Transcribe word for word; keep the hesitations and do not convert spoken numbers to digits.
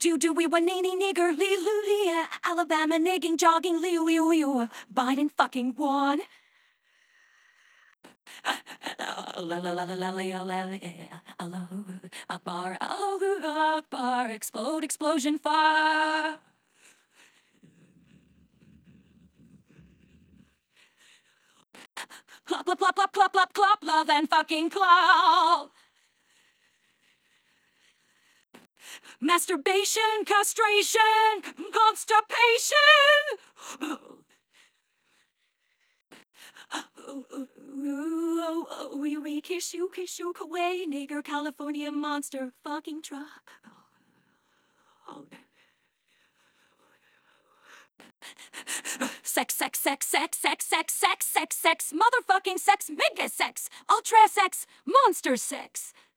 Do do we wanini nigger lee loo lee Alabama nigging jogging lee wee wee Biden fucking won. Allahu Akbar, Allahu Akbar, explode, explosion, fire. Plop, plop, plop, plop, plop, plop, plop, love and fucking claw. Masturbation, castration, constipation. We we kiss you, kiss you, away, nigger, California monster, fucking truck. Sex, sex, sex, sex, sex, sex, sex, sex, sex, motherfucking sex, mega sex, ultra sex, monster sex.